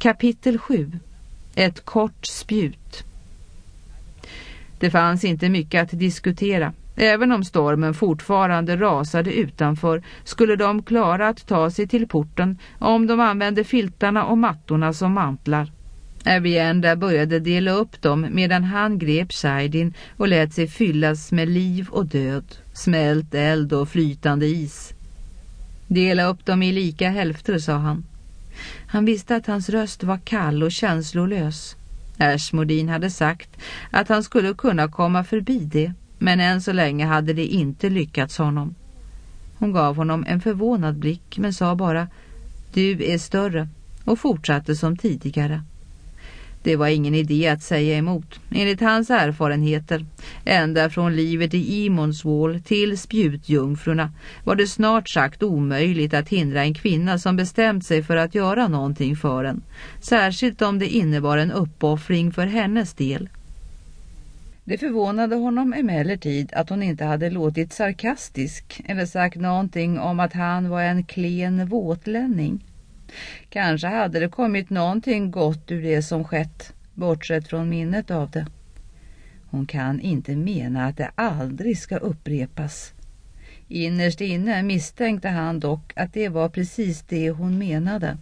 Kapitel 7. Ett kort spjut. Det fanns inte mycket att diskutera. Även om stormen fortfarande rasade utanför skulle de klara att ta sig till porten om de använde filtarna och mattorna som mantlar. Avienda började dela upp dem medan han grep Saidin och lät sig fyllas med liv och död, smält eld och flytande is. Dela upp dem i lika hälfter, sa han. Han visste att hans röst var kall och känslolös. Ashmodin hade sagt att han skulle kunna komma förbi det, men än så länge hade det inte lyckats honom. Hon gav honom en förvånad blick men sa bara, du är större, och fortsatte som tidigare. Det var ingen idé att säga emot. Enligt hans erfarenheter, ända från livet i Imonswall till spjutjungfrurna, var det snart sagt omöjligt att hindra en kvinna som bestämt sig för att göra någonting för en, särskilt om det innebar en uppoffring för hennes del. Det förvånade honom emellertid att hon inte hade låtit sarkastisk eller sagt någonting om att han var en klen våtlänning. Kanske hade det kommit någonting gott ur det som skett, bortsett från minnet av det. Hon kan inte mena att det aldrig ska upprepas. Innerst inne misstänkte han dock att det var precis det hon menade.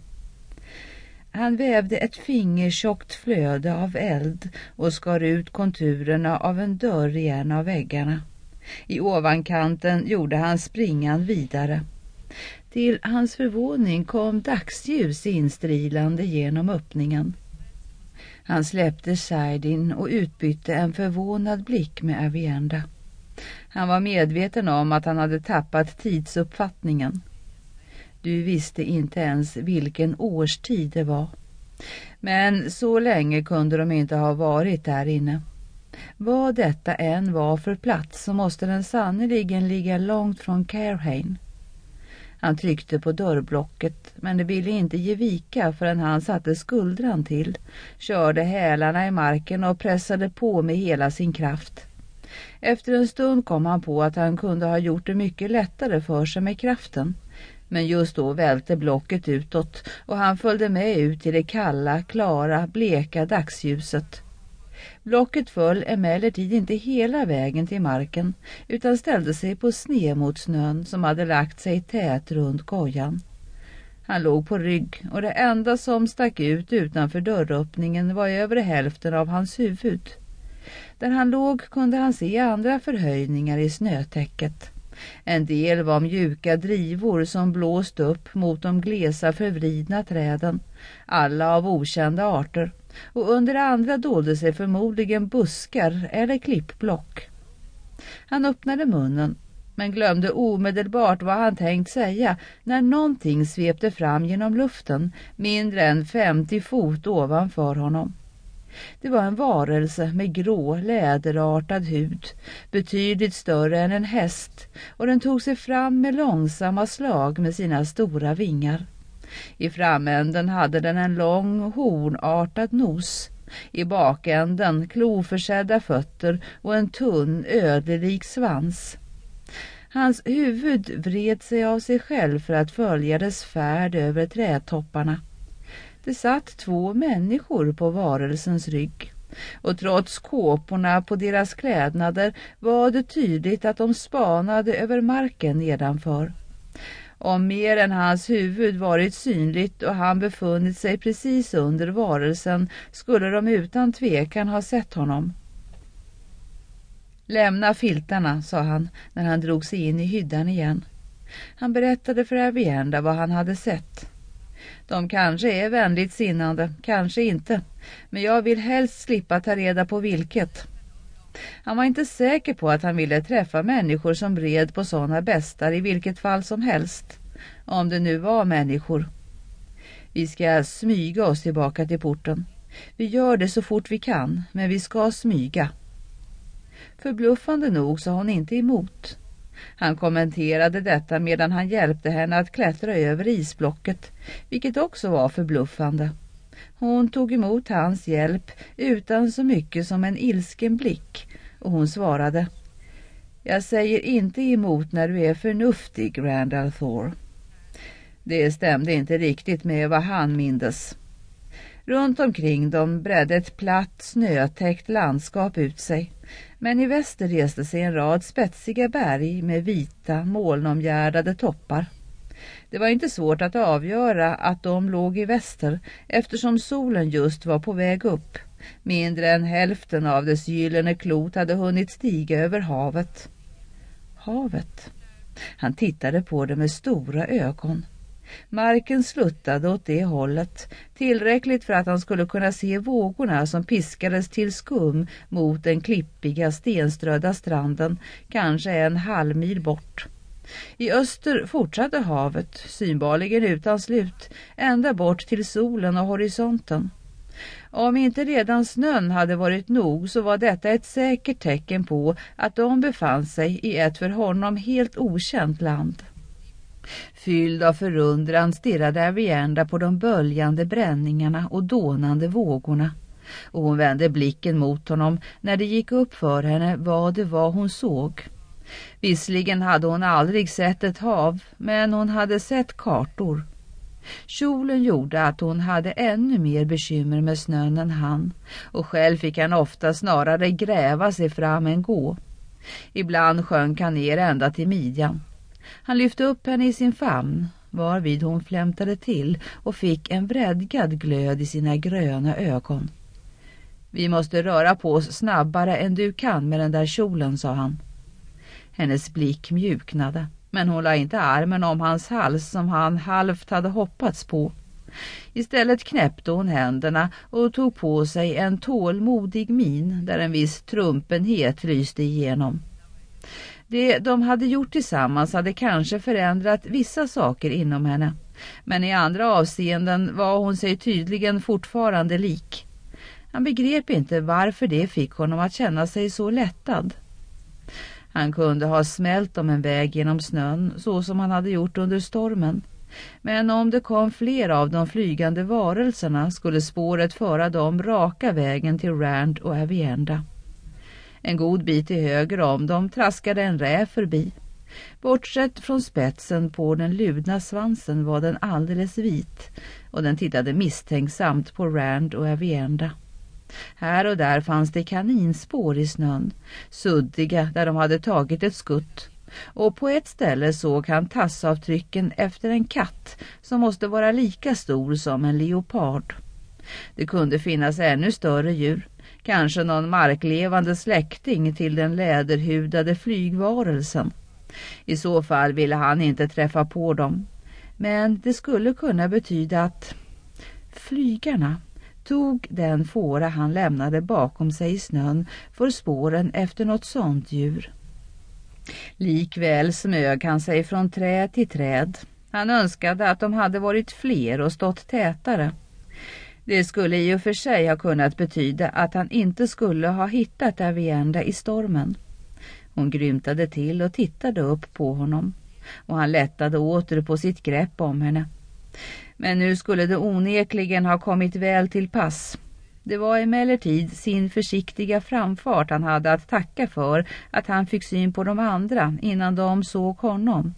Han vävde ett fingertjockt flöde av eld och skar ut konturerna av en dörr i en av väggarna. I ovankanten gjorde han springan vidare. Till hans förvåning kom dagsljus instrilande genom öppningen. Han släppte Saidin och utbytte en förvånad blick med Avienda. Han var medveten om att han hade tappat tidsuppfattningen. Du visste inte ens vilken årstid det var. Men så länge kunde de inte ha varit där inne. Vad detta än var för plats så måste den sannoliken ligga långt från Cairhain. Han tryckte på dörrblocket, men det ville inte ge vika förrän han satte skuldran till, körde hälarna i marken och pressade på med hela sin kraft. Efter en stund kom han på att han kunde ha gjort det mycket lättare för sig med kraften. Men just då välte blocket utåt och han följde med ut i det kalla, klara, bleka dagsljuset. Blocket föll emellertid inte hela vägen till marken utan ställde sig på sned mot snön som hade lagt sig tät runt kojan. Han låg på rygg och det enda som stack ut utanför dörröppningen var över hälften av hans huvud. Där han låg kunde han se andra förhöjningar i snötäcket. En del var mjuka drivor som blåst upp mot de glesa förvridna träden, alla av okända arter, och under andra dolde sig förmodligen buskar eller klippblock. Han öppnade munnen, men glömde omedelbart vad han tänkt säga när någonting svepte fram genom luften, mindre än 50 fot ovanför honom. Det var en varelse med grå, läderartad hud, betydligt större än en häst, och den tog sig fram med långsamma slag med sina stora vingar. I framänden hade den en lång, hornartad nos, i bakänden kloförsedda fötter och en tunn, ödelik svans. Hans huvud vred sig av sig själv för att följa dess färd över trädtopparna. Det satt 2 människor på varelsens rygg, och trots kåporna på deras klädnader var det tydligt att de spanade över marken nedanför. Om mer än hans huvud varit synligt och han befunnit sig precis under varelsen skulle de utan tvekan ha sett honom. Lämna filtarna, sa han när han drog sig in i hyddan igen. Han berättade för Avienda vad han hade sett. De kanske är vänligt sinnande, kanske inte, men jag vill helst slippa ta reda på vilket. Han var inte säker på att han ville träffa människor som red på sådana bästar i vilket fall som helst, om det nu var människor. Vi ska smyga oss tillbaka till porten. Vi gör det så fort vi kan, men vi ska smyga. Förbluffande nog sa hon inte emot. Han kommenterade detta medan han hjälpte henne att klättra över isblocket, vilket också var förbluffande. Hon tog emot hans hjälp utan så mycket som en ilsken blick, och hon svarade: Jag säger inte emot när du är förnuftig, Randall Thor. Det stämde inte riktigt med vad han mindes. Runt omkring dem bredde ett platt, snötäckt landskap ut sig, men i väster reste sig en rad spetsiga berg med vita, molnomgärdade toppar. Det var inte svårt att avgöra att de låg i väster, eftersom solen just var på väg upp. Mindre än hälften av dess gyllene klot hade hunnit stiga över havet. Havet. Han tittade på det med stora ögon. Marken sluttade åt det hållet, tillräckligt för att han skulle kunna se vågorna som piskades till skum mot den klippiga stenströdda stranden, kanske en halvmil bort. I öster fortsatte havet, synbarligen utan slut, ända bort till solen och horisonten. Om inte redan snön hade varit nog så var detta ett säkert tecken på att de befann sig i ett för honom helt okänt land. Fylld av förundran stirrade Avienda på de böljande bränningarna och dånande vågorna, och hon vände blicken mot honom när det gick upp för henne vad det var hon såg. Visserligen hade hon aldrig sett ett hav, men hon hade sett kartor. Kjolen gjorde att hon hade ännu mer bekymmer med snön än han, och själv fick han ofta snarare gräva sig fram än gå. Ibland sjönk han ner ända till midjan. Han lyfte upp henne i sin famn, varvid hon flämtade till och fick en vredgad glöd i sina gröna ögon. Vi måste röra på oss snabbare än du kan med den där kjolen, sa han. Hennes blick mjuknade, men hon la inte armen om hans hals som han halvt hade hoppats på. Istället knäppte hon händerna och tog på sig en tålmodig min där en viss trumpenhet lyste igenom. Det de hade gjort tillsammans hade kanske förändrat vissa saker inom henne, men i andra avseenden var hon sig tydligen fortfarande lik. Han begrep inte varför det fick honom att känna sig så lättad. Han kunde ha smält om en väg genom snön så som han hade gjort under stormen. Men om det kom fler av de flygande varelserna skulle spåret föra dem raka vägen till Rand och Avienda. En god bit till höger om dem traskade en räv förbi. Bortsett från spetsen på den ludna svansen var den alldeles vit, och den tittade misstänksamt på Rand och Avienda. Här och där fanns det kaninspår i snön, suddiga där de hade tagit ett skutt, och på ett ställe såg han tassavtrycken efter en katt som måste vara lika stor som en leopard. Det kunde finnas ännu större djur, kanske någon marklevande släkting till den läderhudade flygvarelsen. I så fall ville han inte träffa på dem, men det skulle kunna betyda att flygarna tog den fåra han lämnade bakom sig i snön för spåren efter något sånt djur. Likväl smög han sig från träd till träd. Han önskade att de hade varit fler och stått tätare. Det skulle i och för sig ha kunnat betyda att han inte skulle ha hittat Avienda i stormen. Hon grymtade till och tittade upp på honom, och han lättade åter på sitt grepp om henne. Men nu skulle det onekligen ha kommit väl till pass. Det var emellertid sin försiktiga framfart han hade att tacka för att han fick syn på de andra innan de såg honom.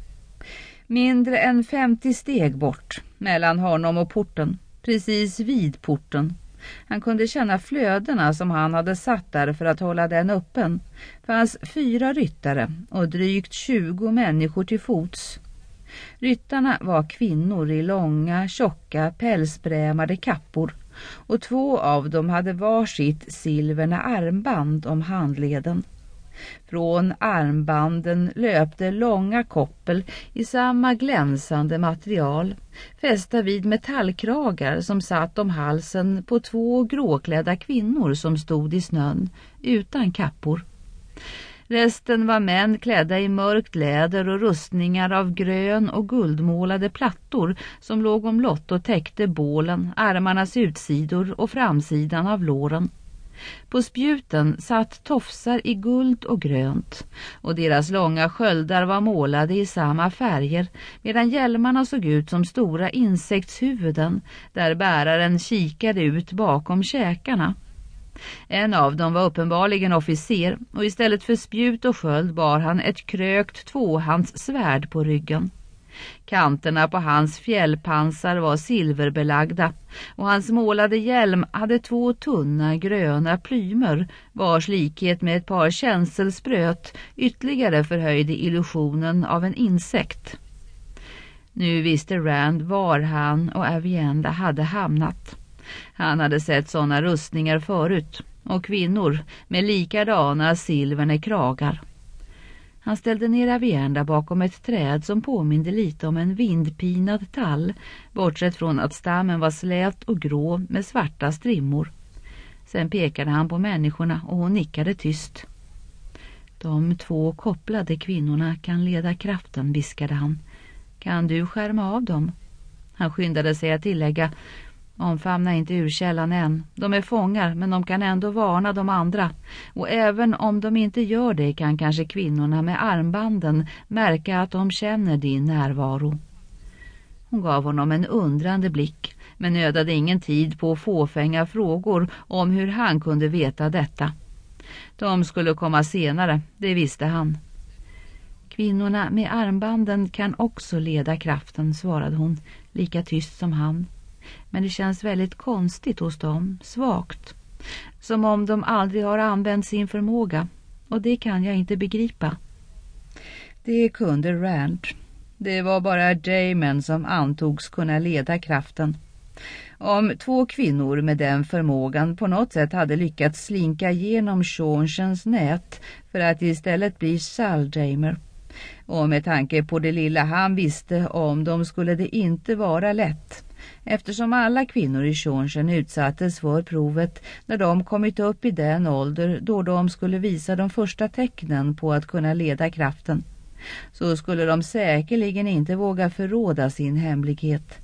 Mindre än 50 steg bort, mellan honom och porten, precis vid porten. Han kunde känna flödena som han hade satt där för att hålla den öppen. Fanns 4 ryttare och drygt 20 människor till fots. Ryttarna var kvinnor i långa, tjocka, pälsbrämade kappor, och 2 av dem hade varsitt silverna armband om handleden. Från armbanden löpte långa koppel i samma glänsande material, fästa vid metallkragar som satt om halsen på 2 gråklädda kvinnor som stod i snön, utan kappor. Resten var män klädda i mörkt läder och rustningar av grön och guldmålade plattor som låg omlott och täckte bålen, armarnas utsidor och framsidan av låren. På spjuten satt tofsar i guld och grönt, och deras långa sköldar var målade i samma färger, medan hjälmarna såg ut som stora insektshuvuden, där bäraren kikade ut bakom käkarna. En av dem var uppenbarligen officer, och istället för spjut och sköld bar han ett krökt tvåhandssvärd på ryggen. Kanterna på hans fjällpansar var silverbelagda och hans målade hjälm hade 2 tunna gröna plymer vars likhet med ett par känselspröt ytterligare förhöjde illusionen av en insekt. Nu visste Rand var han och Aviendha hade hamnat. Han hade sett sådana rustningar förut och kvinnor med likadana silverne kragar. Han ställde ner Aviendha bakom ett träd som påminde lite om en vindpinad tall, bortsett från att stammen var slät och grå med svarta strimmor. Sen pekade han på människorna och hon nickade tyst. De 2 kopplade kvinnorna kan leda kraften, viskade han. Kan du skärma av dem? Han skyndade sig att tillägga, omfamna inte urkällan än. De är fångar, men de kan ändå varna de andra. Och även om de inte gör det kan kanske kvinnorna med armbanden märka att de känner din närvaro. Hon gav honom en undrande blick, men ödade ingen tid på fåfänga frågor om hur han kunde veta detta. De skulle komma senare, det visste han. Kvinnorna med armbanden kan också leda kraften, svarade hon, lika tyst som han. Men det känns väldigt konstigt hos dem, svagt. Som om de aldrig har använt sin förmåga. Och det kan jag inte begripa. Det kunde Rand. Det var bara Daemon som antogs kunna leda kraften. Om 2 kvinnor med den förmågan på något sätt hade lyckats slinka genom Seanchens nät för att istället bli Saldaemer. Och med tanke på det lilla han visste om dem skulle det inte vara lätt. Eftersom alla kvinnor i Seanchen utsattes för provet när de kommit upp i den ålder då de skulle visa de första tecknen på att kunna leda kraften, så skulle de säkerligen inte våga förråda sin hemlighet.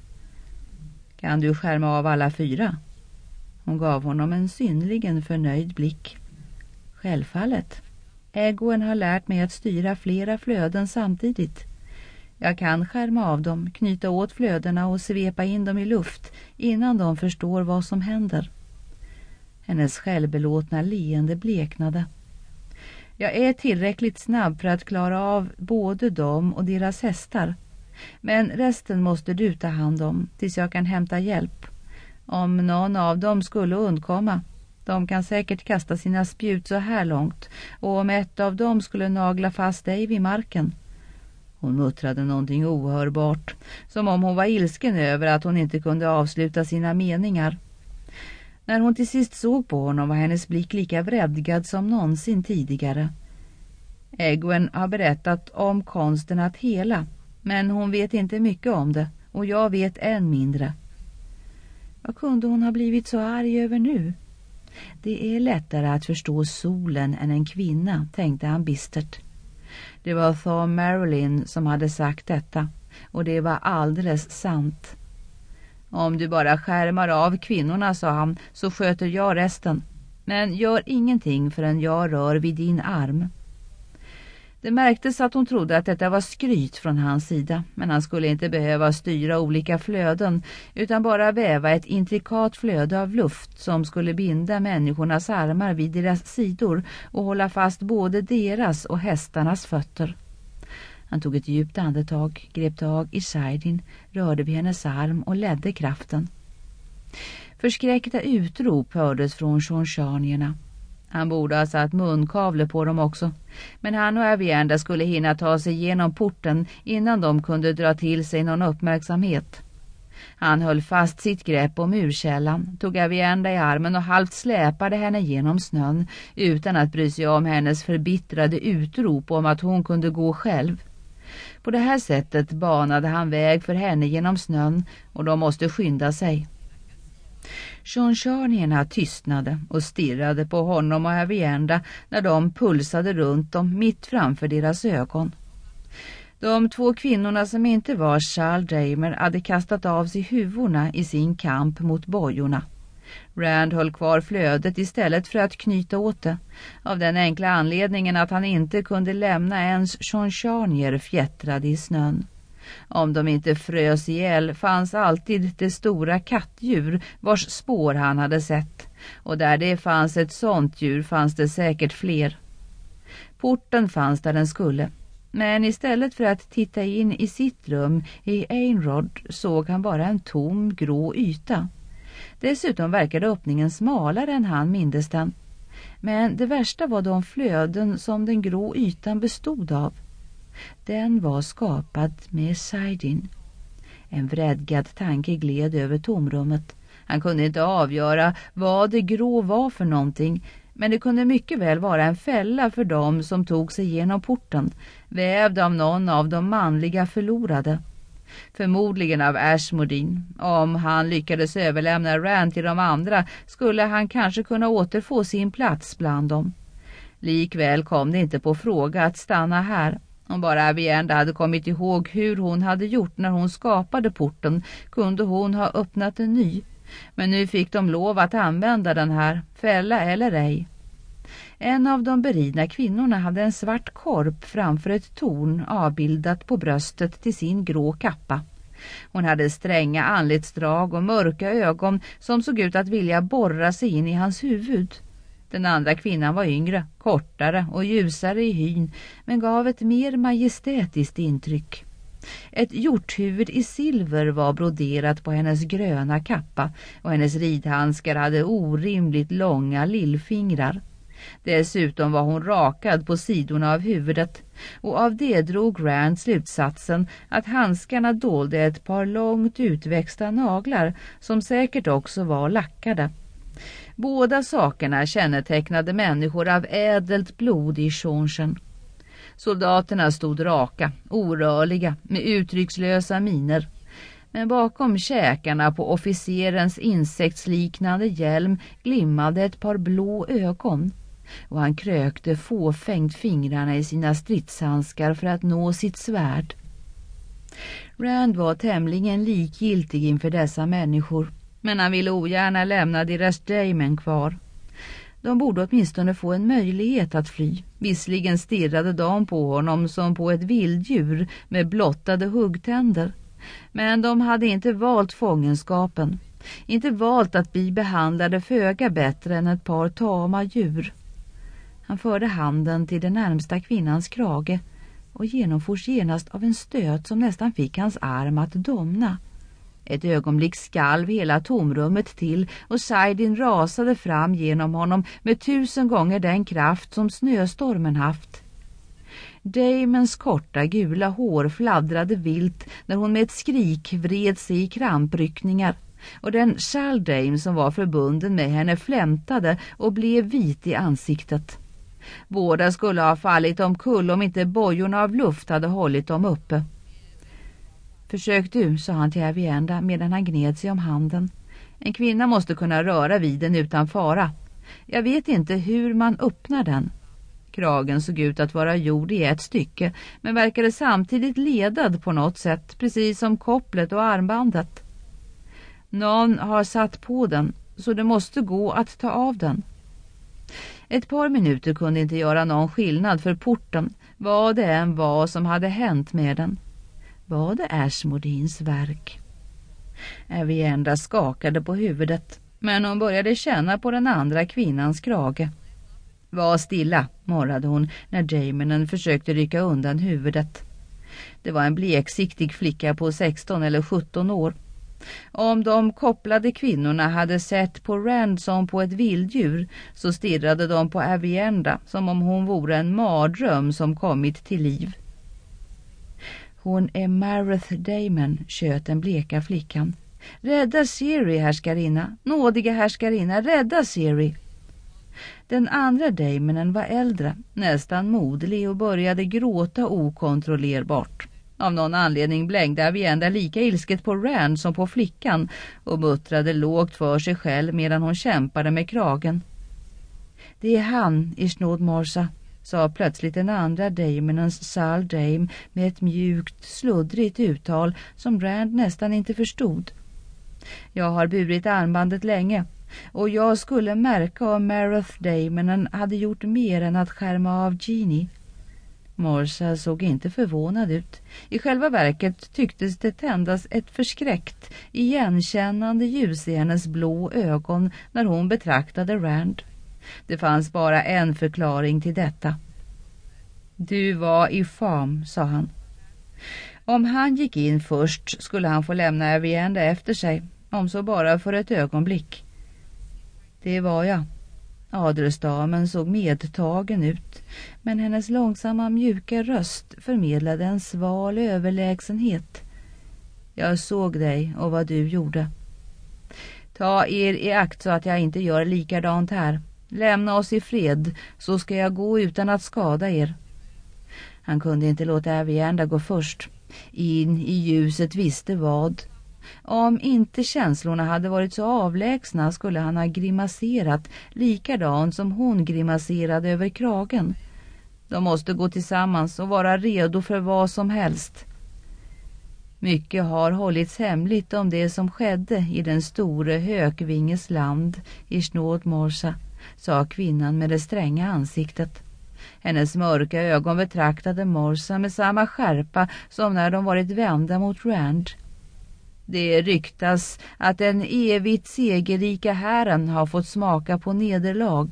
Kan du skärma av alla 4? Hon gav honom en synnerligen förnöjd blick. Självfallet. Egwene har lärt mig att styra flera flöden samtidigt. Jag kan skärma av dem, knyta åt flödena och svepa in dem i luft innan de förstår vad som händer. Hennes självbelåtna leende bleknade. Jag är tillräckligt snabb för att klara av både dem och deras hästar. Men resten måste du ta hand om tills jag kan hämta hjälp. Om någon av dem skulle undkomma. De kan säkert kasta sina spjut så här långt. Och om ett av dem skulle nagla fast dig vid marken. Hon muttrade någonting ohörbart. Som om hon var ilsken över att hon inte kunde avsluta sina meningar. När hon till sist såg på honom var hennes blick lika vredgad som någonsin tidigare. Egwene har berättat om konsten att hela. Men hon vet inte mycket om det. Och jag vet än mindre. Vad kunde hon ha blivit så arg över nu? Det är lättare att förstå solen än en kvinna, tänkte han bistert. Det var Thom Merrilin som hade sagt detta. Och det var alldeles sant. Om du bara skärmar av kvinnorna, sa han, så sköter jag resten. Men gör ingenting förrän jag rör vid din arm. Det märktes att hon trodde att detta var skryt från hans sida, men han skulle inte behöva styra olika flöden utan bara väva ett intrikat flöde av luft som skulle binda människornas armar vid deras sidor och hålla fast både deras och hästarnas fötter. Han tog ett djupt andetag, grep tag i Saidin, rörde vid hennes arm och ledde kraften. Förskräckta utrop hördes från Seanchanierna. Han borde ha satt munkavle på dem också. Men han och Aviendha skulle hinna ta sig igenom porten innan de kunde dra till sig någon uppmärksamhet. Han höll fast sitt grepp om urkällan, tog Aviendha i armen och halvt släpade henne genom snön utan att bry sig om hennes förbittrade utrop om att hon kunde gå själv. På det här sättet banade han väg för henne genom snön och de måste skynda sig. Seanchanierna tystnade och stirrade på honom och Aviendha när de pulsade runt dem mitt framför deras ögon. De 2 kvinnorna som inte var Saldaemer hade kastat av sig huvorna i sin kamp mot bojorna. Rand höll kvar flödet istället för att knyta åt det, av den enkla anledningen att han inte kunde lämna ens Seanchanjer fjättrade i snön. Om de inte frös ihjäl fanns alltid det stora kattdjur vars spår han hade sett, och där det fanns ett sånt djur fanns det säkert fler. Porten fanns där den skulle. Men istället för att titta in i sitt rum i Einrod såg han bara en tom grå yta. Dessutom verkade öppningen smalare än han mindes den. Men det värsta var de flöden som den grå ytan bestod av. Den var skapad med saidin. En vredgad tanke gled över tomrummet. Han kunde inte avgöra vad det grå var för någonting, men det kunde mycket väl vara en fälla för dem som tog sig genom porten, vävd av någon av de manliga förlorade. Förmodligen av Ashmodin. Om han lyckades överlämna Rand till de andra skulle han kanske kunna återfå sin plats bland dem. Likväl kom det inte på fråga att stanna här. Om bara Avienda hade kommit ihåg hur hon hade gjort när hon skapade porten kunde hon ha öppnat en ny. Men nu fick de lov att använda den här, fälla eller ej. En av de beridna kvinnorna hade en svart korp framför ett torn avbildat på bröstet till sin grå kappa. Hon hade stränga anletsdrag och mörka ögon som såg ut att vilja borra sig in i hans huvud. Den andra kvinnan var yngre, kortare och ljusare i hyn, men gav ett mer majestätiskt intryck. Ett hjorthuvud i silver var broderat på hennes gröna kappa och hennes ridhandskar hade orimligt långa lillfingrar. Dessutom var hon rakad på sidorna av huvudet och av det drog Rand slutsatsen att handskarna dolde ett par långt utväxta naglar som säkert också var lackade. Båda sakerna kännetecknade människor av ädelt blod i Shonshen. Soldaterna stod raka, orörliga, med uttryckslösa miner. Men bakom käkarna på officerens insektsliknande hjälm glimmade ett par blå ögon. Och han krökte fåfängt fingrarna i sina stridshandskar för att nå sitt svärd. Rand var tämligen likgiltig inför dessa människor, men han ville ogärna lämna deras Daemon kvar. De borde åtminstone få en möjlighet att fly. Visserligen stirrade de på honom som på ett vilddjur med blottade huggtänder. Men de hade inte valt fångenskapen. Inte valt att bli behandlade föga bättre än ett par tama djur. Han förde handen till den närmsta kvinnans krage och genomfors genast av en stöt som nästan fick hans arm att domna. Ett ögonblick skalv hela tomrummet till och saidin rasade fram genom honom med 1000 gånger den kraft som snöstormen haft. Daemons korta gula hår fladdrade vilt när hon med ett skrik vred sig i krampryckningar och den Shaldaim som var förbunden med henne flämtade och blev vit i ansiktet. Båda skulle ha fallit omkull om inte bojorna av luft hade hållit dem uppe. Försök du, sa han till Avienda medan han gned sig om handen. En kvinna måste kunna röra vid den utan fara. Jag vet inte hur man öppnar den. Kragen såg ut att vara gjord i ett stycke, men verkade samtidigt ledad på något sätt, precis som kopplet och armbandet. Någon har satt på den, så det måste gå att ta av den. Ett par minuter kunde inte göra någon skillnad för porten, vad det än var som hade hänt med den. Var det Ashmodins verk? Avienda skakade på huvudet, men hon började känna på den andra kvinnans krage. Var stilla, morrade hon när Daemonen försökte rycka undan huvudet. Det var en bleksiktig flicka på 16 eller 17 år. Om de kopplade kvinnorna hade sett på Rand som på ett vilddjur så stirrade de på Avienda som om hon vore en mardröm som kommit till liv. Hon är Mareth Daemon, tjöt den bleka flickan. Rädda Ciri, härskarinna. Nådiga härskarinna, rädda Ciri. Den andra Daemonen var äldre, nästan moderlig och började gråta okontrollerbart. Av någon anledning blängde Avienda lika ilsket på Rand som på flickan och muttrade lågt för sig själv medan hon kämpade med kragen. Det är han, Ishnod Morsa, sa plötsligt den andra Daemonens Shaldaim med ett mjukt, sluddrigt uttal som Rand nästan inte förstod. Jag har burit armbandet länge och jag skulle märka om Mareth Daemonen hade gjort mer än att skärma av Genie. Morsa såg inte förvånad ut. I själva verket tycktes det tändas ett förskräckt, igenkännande ljus i hennes blå ögon när hon betraktade Rand. Det fanns bara en förklaring till detta. Du var i fam, sa han. Om han gick in först skulle han få lämna Avienda efter sig, om så bara för ett ögonblick. Det var jag. Adelsdamen såg medtagen ut, men hennes långsamma mjuka röst förmedlade en sval överlägsenhet. Jag såg dig och vad du gjorde. Ta er i akt så att jag inte gör likadant här. Lämna oss i fred, så ska jag gå utan att skada er. Han kunde inte låta Avienda gå först. In i ljuset visste vad. Om inte känslorna hade varit så avlägsna skulle han ha grimaserat likadant som hon grimaserade över kragen. De måste gå tillsammans och vara redo för vad som helst. Mycket har hållits hemligt om det som skedde i den store hökvinges land i Snåd Morsa, sa kvinnan med det stränga ansiktet. Hennes mörka ögon betraktade Morsa med samma skärpa som när de varit vända mot Rand. Det ryktas att den evigt segerrika herren har fått smaka på nederlag.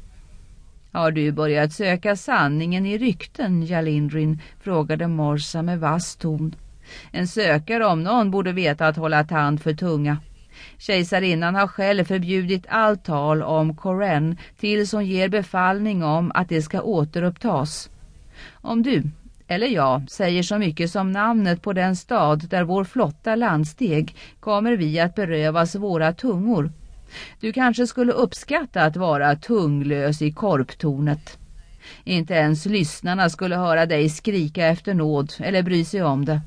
Har du börjat söka sanningen i rykten, Jalindrin? Frågade Morsa med vass ton. En sökare om någon borde veta att hålla tand för tunga. Kejsarinnan har själv förbjudit allt tal om Koren tills hon ger befallning om att det ska återupptas. Om du eller jag säger så mycket som namnet på den stad där vår flotta landsteg kommer vi att berövas våra tungor. Du kanske skulle uppskatta att vara tunglös i korptornet. Inte ens lyssnarna skulle höra dig skrika efter nåd eller bry sig om det.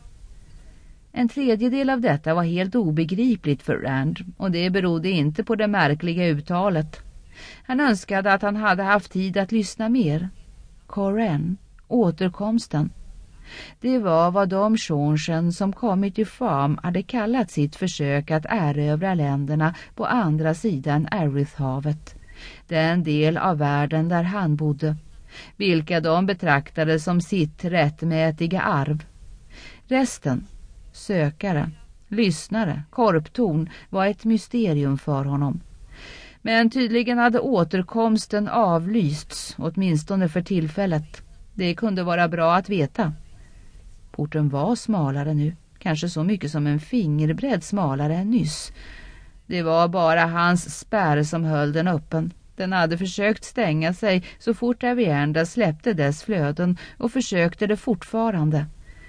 En tredjedel av detta var helt obegripligt för Rand, och det berodde inte på det märkliga uttalet. Han önskade att han hade haft tid att lyssna mer. Koren, återkomsten. Det var vad de Shornsen som kommit i fam hade kallat sitt försök att erövra länderna på andra sidan Arithhavet, den del av världen där han bodde, vilka de betraktade som sitt rättmätiga arv. Resten, sökare, lyssnare, korptorn, var ett mysterium för honom. Men tydligen hade återkomsten avlysts, åtminstone för tillfället. Det kunde vara bra att veta. Porten var smalare nu, kanske så mycket som en fingerbredd smalare än nyss. Det var bara hans spärr som höll den öppen. Den hade försökt stänga sig så fort Avienda släppte dess flöden och försökte det fortfarande.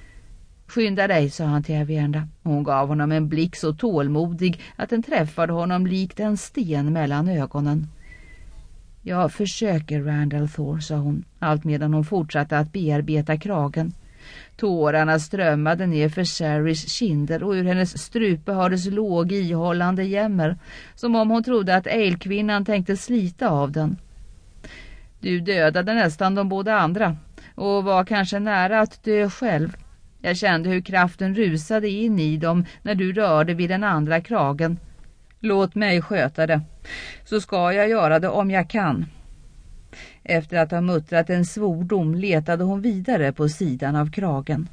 Skynda dig, sa han till Avienda. Hon gav honom en blick så tålmodig att den träffade honom likt en sten mellan ögonen. Jag försöker, Randall Thor, sa hon, allt medan hon fortsatte att bearbeta kragen. Tårarna strömmade ner för Sherrys kinder och ur hennes strupe hördes låg ihållande jämmer, som om hon trodde att Eilkvinnan tänkte slita av den. Du dödade nästan de båda andra och var kanske nära att dö själv. Jag kände hur kraften rusade in i dem när du rörde vid den andra kragen. Låt mig sköta det, så ska jag göra det om jag kan. Efter att ha muttrat en svordom letade hon vidare på sidan av kragen.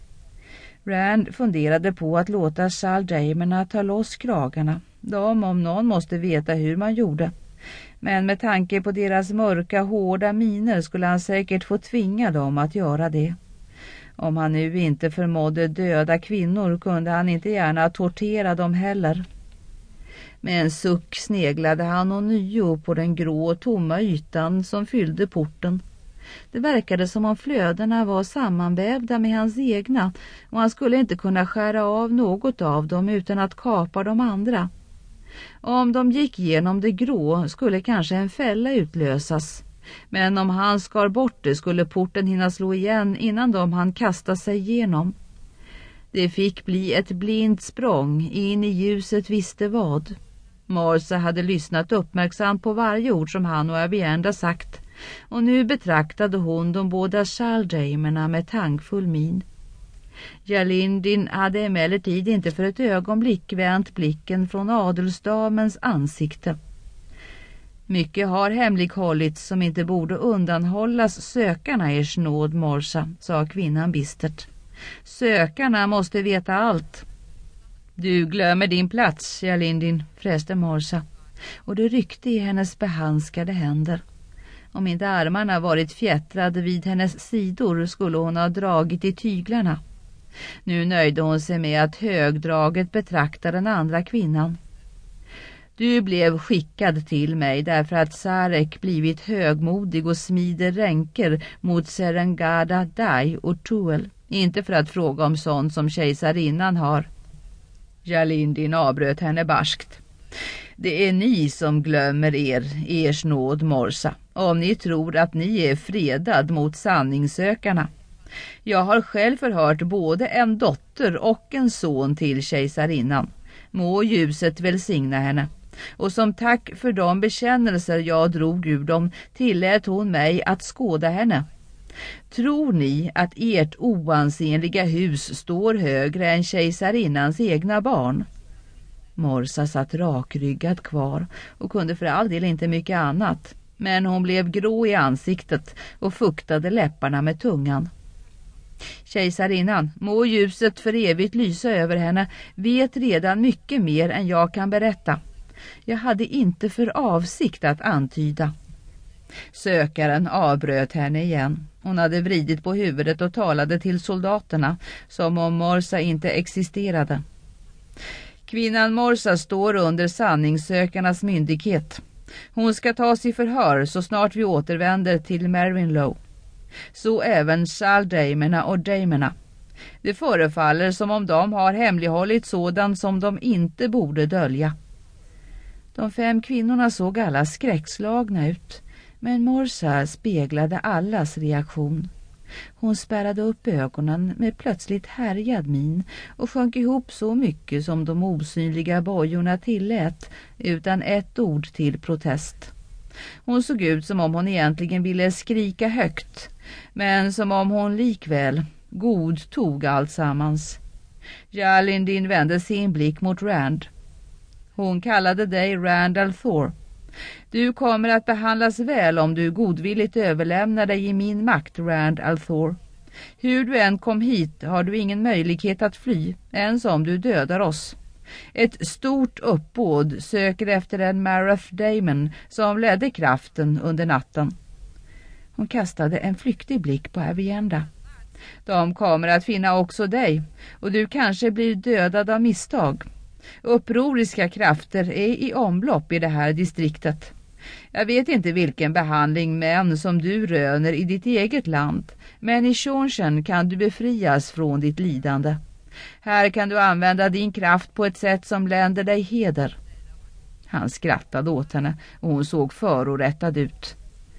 Rand funderade på att låta Saldamerna ta loss kragarna. De om någon måste veta hur man gjorde. Men med tanke på deras mörka, hårda miner skulle han säkert få tvinga dem att göra det. Om han nu inte förmådde döda kvinnor kunde han inte gärna tortera dem heller. Med en suck sneglade han ånyo på den grå tomma ytan som fyllde porten. Det verkade som om flödena var sammanvävda med hans egna och han skulle inte kunna skära av något av dem utan att kapa de andra. Om de gick genom det grå skulle kanske en fälla utlösas. Men om han skar bort det skulle porten hinna slå igen innan de hann kasta sig igenom. Det fick bli ett blint språng in i ljuset visste vad. Morsa hade lyssnat uppmärksamt på varje ord som han och Avienda sagt, och nu betraktade hon de båda Saldamerna med tankfull min. Jalindin hade emellertid inte för ett ögonblick vänt blicken från adelsdamens ansikte. Mycket har hemlighållits som inte borde undanhållas sökarna i Snåd Morsa, sa kvinnan bistert. Sökarna måste veta allt. Du glömmer din plats, Jalindin, fräste Morsa, och det ryckte i hennes behandskade händer. Om inte armarna varit fjättrade vid hennes sidor skulle hon ha dragit i tyglarna. Nu nöjde hon sig med att högdraget betrakta den andra kvinnan. Du blev skickad till mig därför att Sarek blivit högmodig och smider ränker mot Serengada Dai och Tuel. Inte för att fråga om sånt som kejsarinnan har. Jalindin avbröt henne barskt. Det är ni som glömmer ers nåd, Morsa, om ni tror att ni är fredad mot sanningssökarna. Jag har själv förhört både en dotter och en son till kejsarinnan. Må ljuset välsigna henne. Och som tack för de bekännelser jag drog ur dem tillät hon mig att skåda henne. Tror ni att ert oansenliga hus står högre än kejsarinnans egna barn? Morsa satt rakryggad kvar och kunde för all del inte mycket annat. Men hon blev grå i ansiktet och fuktade läpparna med tungan. Kejsarinnan, må ljuset för evigt lysa över henne, vet redan mycket mer än jag kan berätta. Jag hade inte för avsikt att antyda. Sökaren avbröt henne igen. Hon hade vridit på huvudet och talade till soldaterna som om Morsa inte existerade. Kvinnan Morsa står under sanningssökarnas myndighet. Hon ska tas i förhör så snart vi återvänder till Mervinlow. Så även Saldamerna och Damerna. Det förefaller som om de har hemlighållit sådant som de inte borde dölja. De 5 kvinnorna såg alla skräckslagna ut, men Morsa speglade allas reaktion. Hon spärrade upp ögonen med plötsligt härjad min och sjönk ihop så mycket som de osynliga bojorna tillät utan ett ord till protest. Hon såg ut som om hon egentligen ville skrika högt, men som om hon likväl godtog alltsammans. Jalindin vände sin blick mot Rand. Hon kallade dig Randall Thor. Du kommer att behandlas väl om du godvilligt överlämnar dig i min makt, Randall Thor. Hur du än kom hit har du ingen möjlighet att fly, ens om du dödar oss. Ett stort uppbåd söker efter en Marath Damon som ledde kraften under natten. Hon kastade en flyktig blick på Avienda. De kommer att finna också dig, och du kanske blir dödad av misstag. Upproriska krafter är i omlopp i det här distriktet. Jag vet inte vilken behandling män som du röner i ditt eget land, men i Shonshen kan du befrias från ditt lidande. Här kan du använda din kraft på ett sätt som länder dig heder. Han skrattade åt henne och hon såg förorättad ut.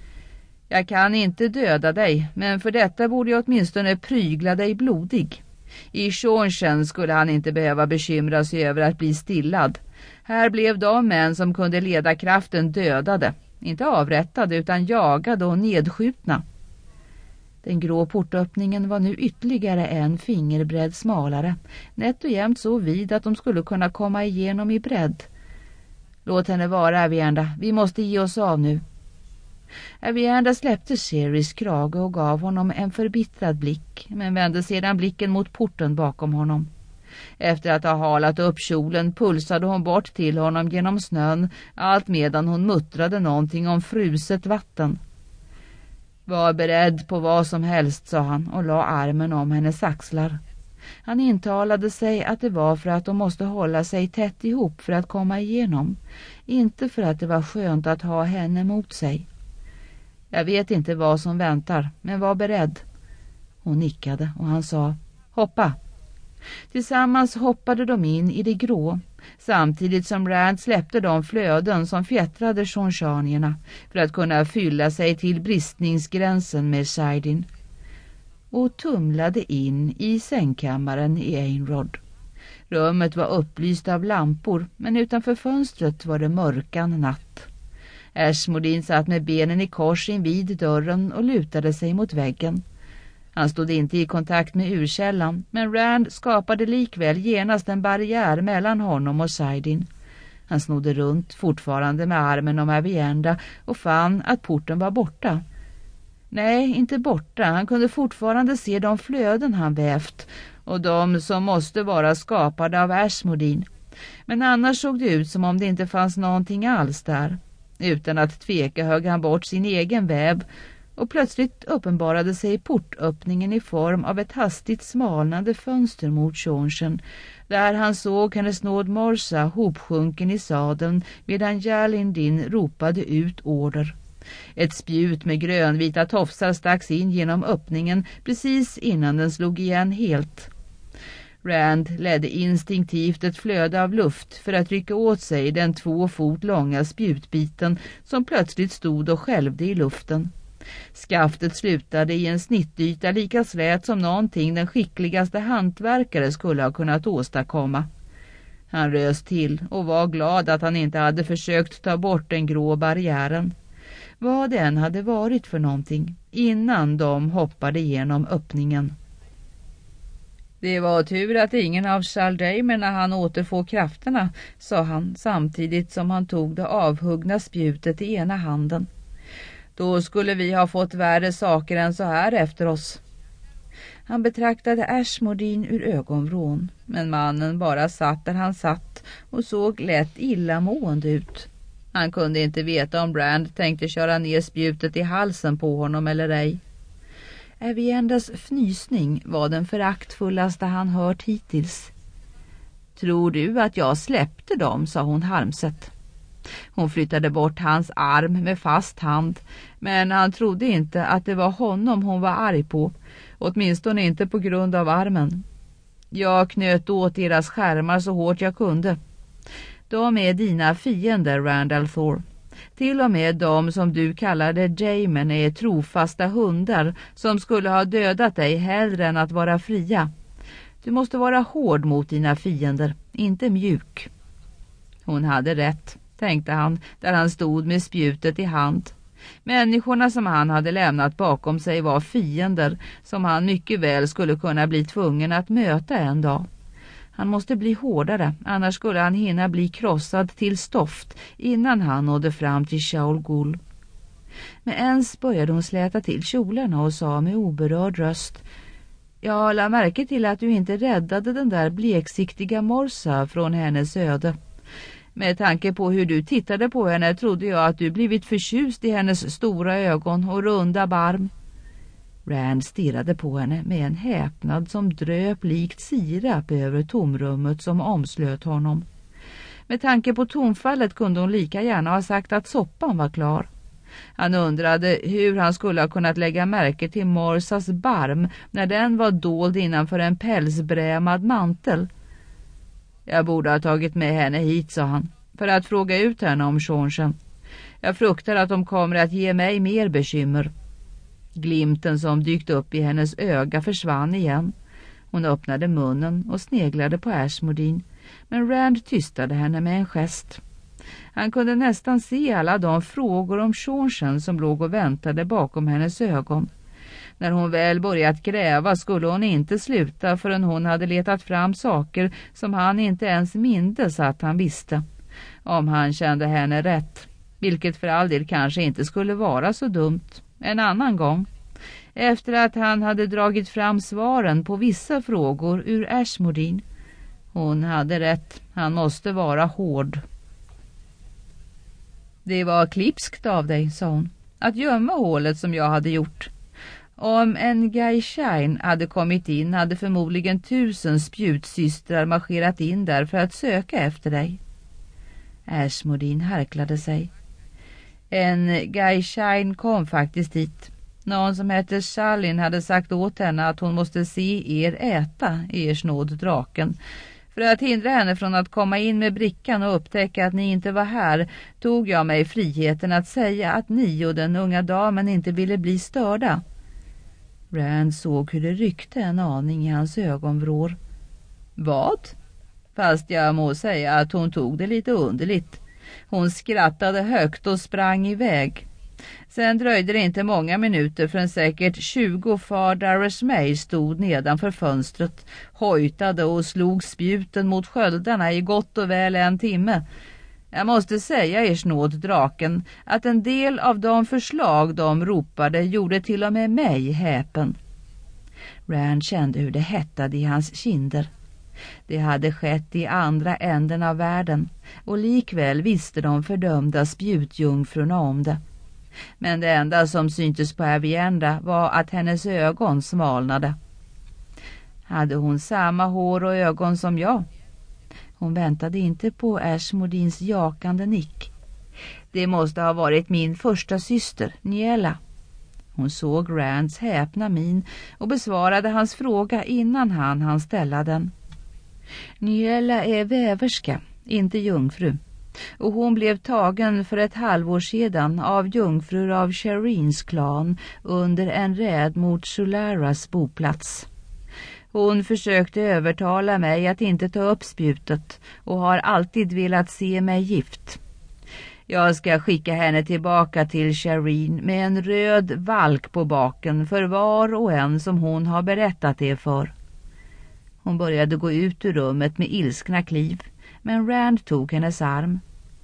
Jag kan inte döda dig, men för detta borde jag åtminstone prygla dig blodig. I Shonshen skulle han inte behöva bekymra sig över att bli stillad. Här blev de män som kunde leda kraften dödade. Inte avrättade utan jagade och nedskjutna. Den grå portöppningen var nu ytterligare en fingerbredd smalare. Nätt och jämnt så vid att de skulle kunna komma igenom i bredd. Låt henne vara, Avienda. Vi måste ge oss av nu. Avienda släppte Ceres krage och gav honom en förbittrad blick, men vände sedan blicken mot porten bakom honom. Efter att ha halat upp kjolen pulsade hon bort till honom genom snön, allt medan hon muttrade någonting om fruset vatten. Var beredd på vad som helst, sa han och la armen om hennes axlar. Han intalade sig att det var för att de måste hålla sig tätt ihop för att komma igenom, inte för att det var skönt att ha henne mot sig. Jag vet inte vad som väntar, men var beredd. Hon nickade och han sa, hoppa. Tillsammans hoppade de in i det grå, samtidigt som Rand släppte de flöden som fjättrade shonchanierna för att kunna fylla sig till bristningsgränsen med Saidin. Och tumlade in i sängkammaren i Einrod. Rummet var upplyst av lampor, men utanför fönstret var det mörkan natt. Ashmodin satt med benen i kors invid dörren och lutade sig mot väggen. Han stod inte i kontakt med urkällan, men Rand skapade likväl genast en barriär mellan honom och Saidin. Han snodde runt, fortfarande med armen om Avienda, och fann att porten var borta. Nej, inte borta. Han kunde fortfarande se de flöden han vävt och de som måste vara skapade av Ashmodin. Men annars såg det ut som om det inte fanns någonting alls där. Utan att tveka högg han bort sin egen väv och plötsligt uppenbarade sig portöppningen i form av ett hastigt smalnande fönster mot Seanchen, där han såg hennes nåd Morsa hopsjunken i sadeln medan Jalindin ropade ut order. Ett spjut med grönvita tofsar stacks in genom öppningen precis innan den slog igen helt. Rand ledde instinktivt ett flöde av luft för att rycka åt sig den 2 fot långa spjutbiten som plötsligt stod och skälvde i luften. Skaftet slutade i en snittyta lika slät som någonting den skickligaste hantverkare skulle ha kunnat åstadkomma. Han rös till och var glad att han inte hade försökt ta bort den grå barriären. Vad det än hade varit för någonting innan de hoppade genom öppningen. Det var tur att ingen av Shaldamerna han återfå krafterna, sa han samtidigt som han tog det avhuggna spjutet i ena handen. Då skulle vi ha fått värre saker än så här efter oss. Han betraktade Ashmordin ur ögonvrån, men mannen bara satt där han satt och såg lätt illamående ut. Han kunde inte veta om Rand tänkte köra ner spjutet i halsen på honom eller ej. Aviendas fnysning var den föraktfullaste han hört hittills. Tror du att jag släppte dem, sa hon harmsett. Hon flyttade bort hans arm med fast hand, men han trodde inte att det var honom hon var arg på, åtminstone inte på grund av armen. Jag knöt åt deras skärmar så hårt jag kunde. De är dina fiender, Rand al'Thor. Till och med de som du kallade Jaemen är trofasta hundar som skulle ha dödat dig hellre än att vara fria. Du måste vara hård mot dina fiender, inte mjuk. Hon hade rätt, tänkte han, där han stod med spjutet i hand. Människorna som han hade lämnat bakom sig var fiender som han mycket väl skulle kunna bli tvungen att möta en dag. Han måste bli hårdare, annars skulle han hinna bli krossad till stoft innan han nådde fram till Sha'ul Ghul. Men ens började hon släta till kjolarna och sa med oberörd röst: Jag la märke till att du inte räddade den där bleksiktiga Morsa från hennes öde. Med tanke på hur du tittade på henne trodde jag att du blivit förtjust i hennes stora ögon och runda barm. Rand stirrade på henne med en häpnad som dröp likt sirap över tomrummet som omslöt honom. Med tanke på tonfallet kunde hon lika gärna ha sagt att soppan var klar. Han undrade hur han skulle ha kunnat lägga märke till Morsas barm när den var dold innanför en pälsbrämad mantel. Jag borde ha tagit med henne hit, sa han, för att fråga ut henne om Seanchen. Jag fruktar att de kommer att ge mig mer bekymmer. Glimten som dykt upp i hennes öga försvann igen. Hon öppnade munnen och sneglade på Ashmordin, men Rand tystade henne med en gest. Han kunde nästan se alla de frågor om Seanchen som låg och väntade bakom hennes ögon. När hon väl börjat gräva skulle hon inte sluta förrän hon hade letat fram saker som han inte ens mindes att han visste. Om han kände henne rätt, vilket för all del kanske inte skulle vara så dumt. En annan gång, efter att han hade dragit fram svaren på vissa frågor ur Ashmordin. Hon hade rätt, han måste vara hård. Det var klipskt av dig, sa hon, att gömma hålet som jag hade gjort. Om en Gai'Shain hade kommit in hade förmodligen 1000 spjutsystrar marscherat in där för att söka efter dig. Ashmordin harklade sig. En Gai'Shain kom faktiskt dit. Någon som heter Shalin hade sagt åt henne att hon måste se er äta, ers nåd draken. För att hindra henne från att komma in med brickan och upptäcka att ni inte var här tog jag mig friheten att säga att ni och den unga damen inte ville bli störda. Rand såg hur det ryckte en aning i hans ögonvrår. Vad? Fast jag må säga att hon tog det lite underligt. Hon skrattade högt och sprang iväg. Sen dröjde det inte många minuter förrän säkert 20 Far May stod nedanför fönstret, hojtade och slog spjuten mot sköldarna i gott och väl 1 timme. Jag måste säga, ers nåd draken, att en del av de förslag de ropade gjorde till och med mig häpen. Rand kände hur det hettade i hans kinder. Det hade skett i andra änden av världen och likväl visste de fördömda spjutjungfrurna om det. Men det enda som syntes på Avienda var att hennes ögon smalnade. Hade hon samma hår och ögon som jag? Hon väntade inte på Ashmodins jakande nick. Det måste ha varit min första syster, Niella. Hon såg Rands häpna min och besvarade hans fråga innan han ställa den. Niella är väverska, inte jungfru. Och hon blev tagen för ett halvår sedan av jungfrur av Shirins klan under en räd mot Solaras boplats. Hon försökte övertala mig att inte ta upp spjutet och har alltid velat se mig gift. Jag ska skicka henne tillbaka till Shirin med en röd valk på baken för var och en som hon har berättat det för. Hon började gå ut ur rummet med ilskna kliv, men Rand tog hennes arm.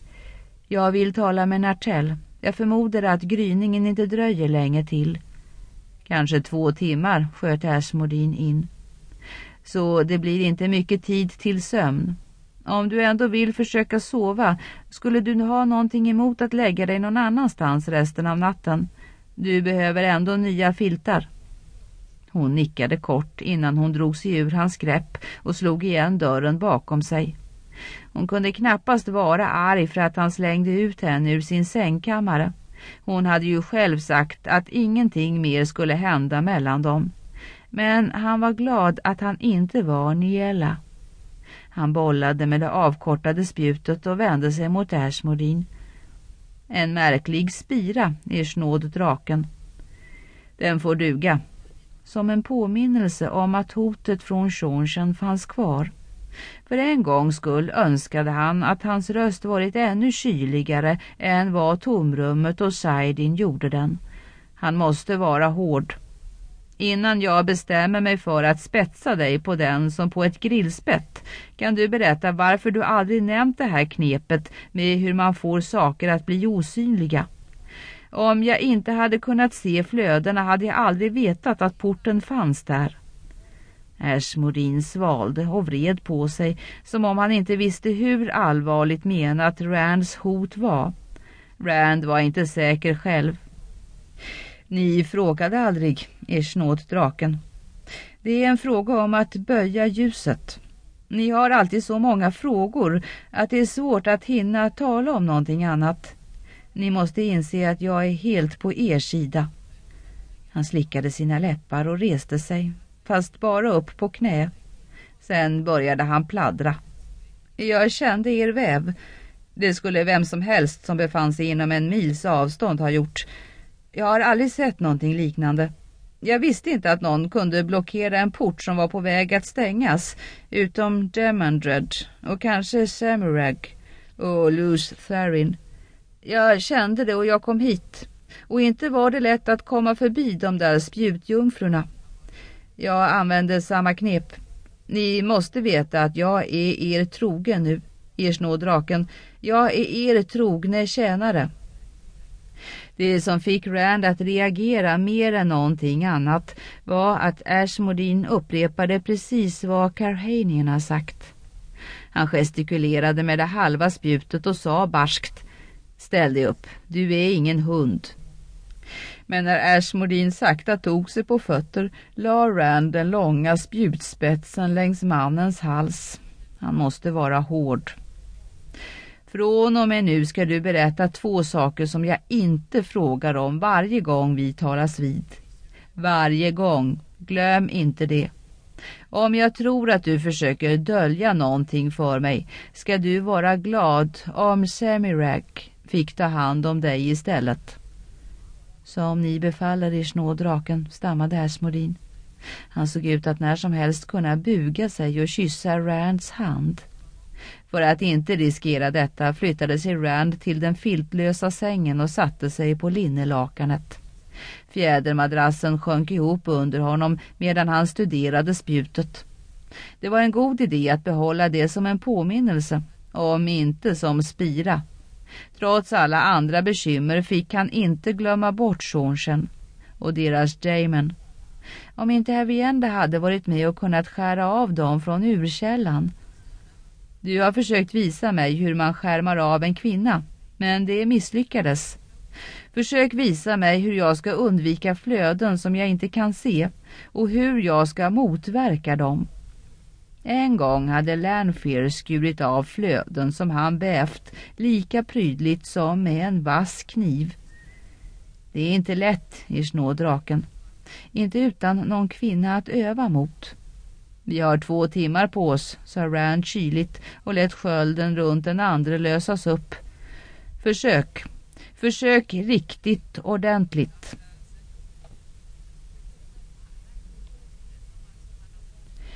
Jag vill tala med Nartell. Jag förmodar att gryningen inte dröjer länge till. Kanske 2 timmar, sköt Ashmodin in. Så det blir inte mycket tid till sömn. Om du ändå vill försöka sova, skulle du ha någonting emot att lägga dig någon annanstans resten av natten? Du behöver ändå nya filtar. Hon nickade kort innan hon drog sig ur hans grepp och slog igen dörren bakom sig. Hon kunde knappast vara arg för att han slängde ut henne ur sin sängkammare. Hon hade ju själv sagt att ingenting mer skulle hända mellan dem. Men han var glad att han inte var Niella. Han bollade med det avkortade spjutet och vände sig mot Ashmodin. En märklig spira, snåd draken. Den får duga. Som en påminnelse om att hotet från Seanchan fanns kvar. För en gångs skull önskade han att hans röst varit ännu kyligare än vad tomrummet och Saidin gjorde den. Han måste vara hård. Innan jag bestämmer mig för att spetsa dig på den som på ett grillspett, kan du berätta varför du aldrig nämnt det här knepet med hur man får saker att bli osynliga. Om jag inte hade kunnat se flödena hade jag aldrig vetat att porten fanns där. Ashmodin svalde och vred på sig som om han inte visste hur allvarligt menat Rands hot var. Rand var inte säker själv. Ni frågade aldrig, snåt draken. Det är en fråga om att böja ljuset. Ni har alltid så många frågor att det är svårt att hinna tala om någonting annat. Ni måste inse att jag är helt på er sida. Han slickade sina läppar och reste sig, fast bara upp på knä. Sen började han pladdra. Jag kände er väv. Det skulle vem som helst som befann sig inom en mils avstånd ha gjort. Jag har aldrig sett någonting liknande. Jag visste inte att någon kunde blockera en port som var på väg att stängas, utom Demandred och kanske Semirag och Luz Therin. Jag kände det och jag kom hit. Och inte var det lätt att komma förbi de där spjutjungfrurna. Jag använde samma knep. Ni måste veta att jag är er trogen nu, snådraken. Jag är er trogne tjänare. Det som fick Rand att reagera mer än någonting annat var att Ashmodin upprepade precis vad Carhanien har sagt. Han gestikulerade med det halva spjutet och sa barskt: ställ dig upp, du är ingen hund. Men när Ashmodin sakta tog sig på fötter la Rand den långa spjutspetsen längs mannens hals. Han måste vara hård. Från och med nu ska du berätta 2 saker som jag inte frågar om varje gång vi talas vid. Varje gång, glöm inte det. Om jag tror att du försöker dölja någonting för mig ska du vara glad om Semirag fick ta hand om dig istället. Som ni befaller, snådraken, stammade Ashmodin. Han såg ut att när som helst kunna buga sig och kyssa Rands hand. För att inte riskera detta flyttade sig Rand till den filtlösa sängen och satte sig på linnelakanet. Fjädermadrassen sjönk ihop under honom medan han studerade spjutet. Det var en god idé att behålla det som en påminnelse, om inte som spira. Trots alla andra bekymmer fick han inte glömma bort Seanchan och deras Daemon. Om inte Havienda hade varit med och kunnat skära av dem från urkällan. Du har försökt visa mig hur man skärmar av en kvinna, men det misslyckades. Försök visa mig hur jag ska undvika flöden som jag inte kan se och hur jag ska motverka dem. En gång hade Lanfear skurit av flöden som han bävt lika prydligt som med en vass kniv. Det är inte lätt i snådraken. Inte utan någon kvinna att öva mot. Vi har 2 timmar på oss, sa Rand kyligt och lät skölden runt den andra lösas upp. Försök riktigt ordentligt.